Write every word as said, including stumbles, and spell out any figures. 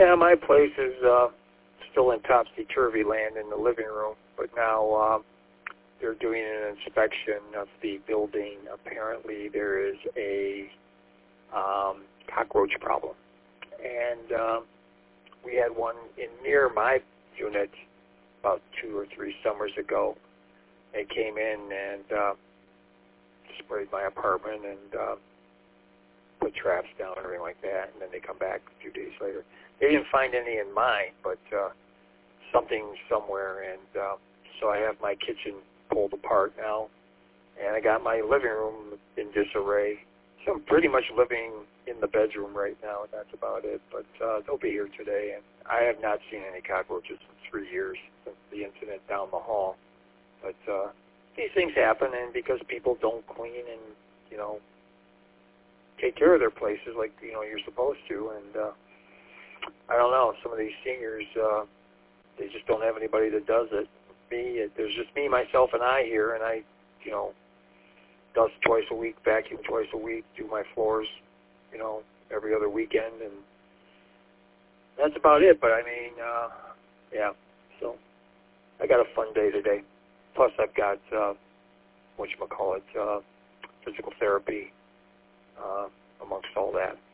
Yeah, my place is uh, still in topsy-turvy land in the living room, but now uh, they're doing an inspection of the building. Apparently there is a um, cockroach problem. And uh, we had one in near my unit about two or three summers ago. They came in and uh, sprayed my apartment and uh, put traps down and everything like that, and then they come back a few days later. They didn't find any in mine, but uh, something somewhere, and uh, so I have my kitchen pulled apart now, and I got my living room in disarray. So I'm pretty much living in the bedroom right now, and that's about it. But uh, they'll be here today, and I have not seen any cockroaches in three years since the incident down the hall. But uh, these things happen, and because people don't clean and, you know, take care of their places like, you know, you're supposed to, and uh, I don't know, some of these seniors, uh, they just don't have anybody that does it. Me, it, there's just me, myself, and I here, and I, you know, dust twice a week, vacuum twice a week, do my floors, you know, every other weekend, and that's about it. But I mean, uh, yeah, so I got a fun day today. Plus I've got, uh, whatchamacallit, uh, physical therapy uh, amongst all that.